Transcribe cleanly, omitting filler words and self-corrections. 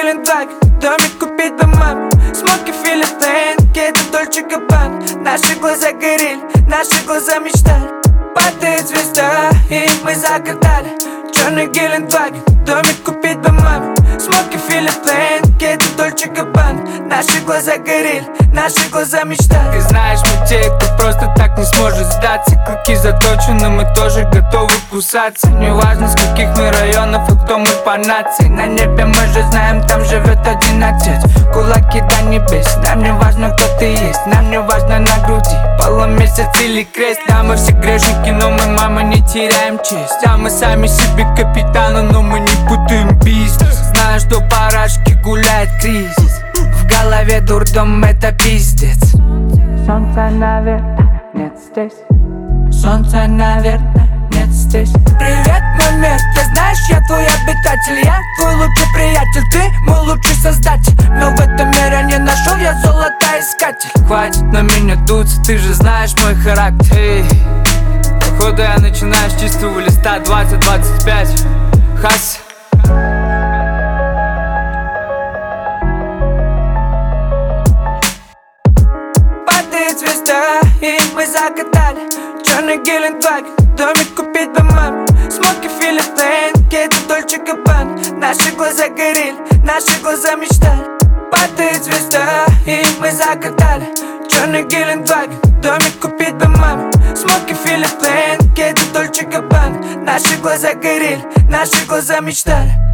Гелендваген, домик купить бы маме. Смоки Филиппин, кеды Дольче Габбана. Наши глаза горели, наши глаза мечтали. Падает звезда, и мы загадали. Черный Гелендваген, домик купить бы маме. Смоки Филиппин, кеды Дольче Габбана. Наши глаза горели, наши глаза мечтали. Ты знаешь, мы те, кто просто так не сможет сдаться. Клыки заточены, мы тоже готовы кусаться. Неважно, с каких мы районов и кто мы по нации. На небе мы же знаем, там живет один отец. Кулаки до небес, нам не важно, кто ты есть. Нам не важно на груди полумесяц или крест. Да, мы все грешники, но мы, мама, не теряем честь. А мы сами себе капитаны, но мы не путаем бизнес. Знаю, что по Рашке гуляет кризис. В голове дурдом, это пиздец. Солнца, наверное, нет здесь. Солнца, наверное, нет здесь. Привет, мой мир, ты знаешь, я твой обитатель. Я твой лучший приятель, ты мой лучший создатель. Но в этом мире не нашел я золотоискатель. Хватит на меня дуться, ты же знаешь мой характер. Эй, походу я начинаю с чистого листа 20-25. Хас. Падает звезда, и мы загадали. Черный Гелендваген, домик купить бы маме. Смоки Филиппин, кеды Дольче Габбана. Наши глаза горели, наши глаза мечтали. Падает звезда, и мы загадали. Черный Гелендваген, домик купить бы маме. Смоки Филиппин, кеды Дольче Габбана. Наши глаза горели, наши глаза мечтали.